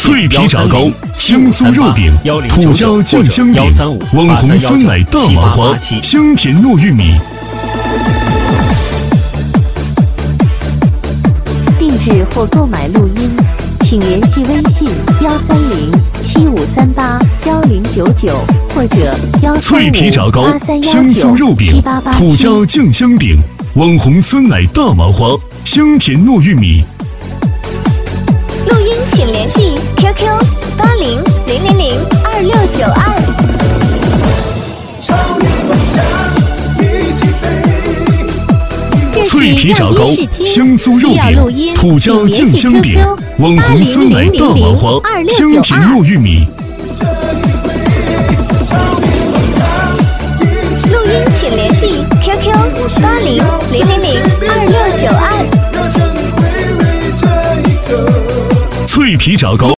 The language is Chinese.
脆皮炸糕、香酥肉饼、土椒酱香饼、网红酸奶大麻花、香甜糯玉米。 定制或购买录音，请联系微信13075381099或者脆皮炸糕、香酥肉饼、土椒酱香饼、网红酸奶大麻花、香甜糯玉米。 录音请联系 QQ8000022692。 脆皮炸糕、香酥肉饼、土椒酱香饼、网红酸奶大麻花、香甜糯玉米。 录音请联系 QQ8000022692。 脆皮炸糕。